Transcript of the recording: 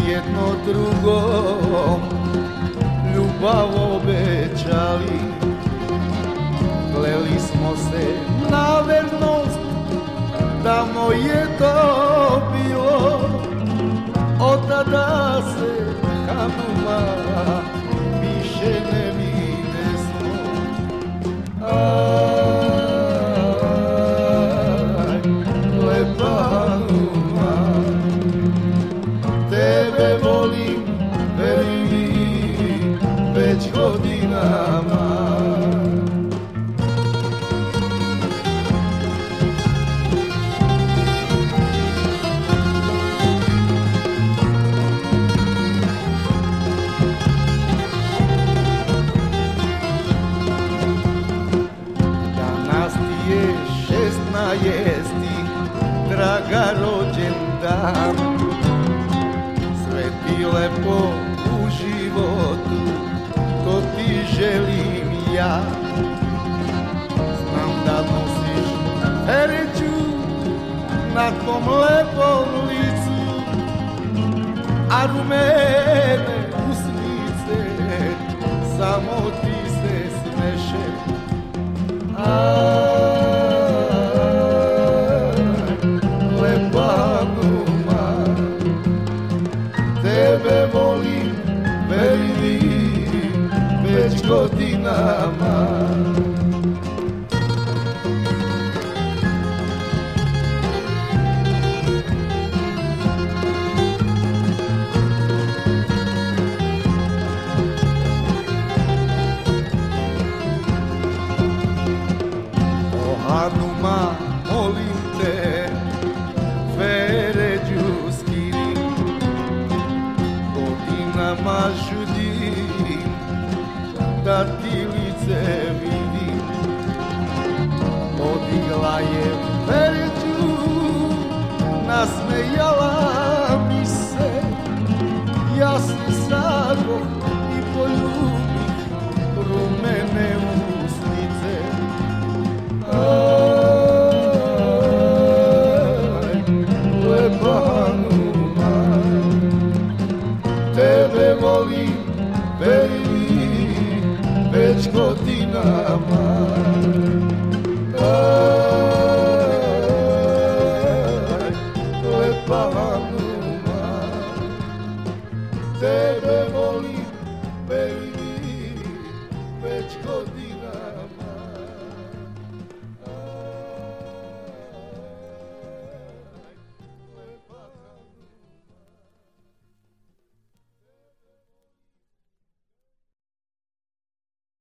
jedno drugom ljubav obećali. Kleli smo se na vernost, davno je to bilo. Od tada se Hanuma više ne vide smo. Aj, lepa Hanuma, tebe volim, veri mi, već godinama. Jesti, draga rođendan, sve ti lepo u životu, to ti želim ja. Znam da nosiš pereću na tvom lepom licu, a rumene usnice, samo ti se smeše. Tebe volim, veri mi, već godinama. O Hanuma, molim te, Feređu skiri, godinama žudim da ti lice vidim. Podigla je Feređu, nasmejala mi se, ja se sagoh i poljubih rumene usnice. Aj, lepa Hanuma, tebe volim, veri mi, već godinama. Aj, lepa Hanuma, tebe volim, veri mi, već godinama.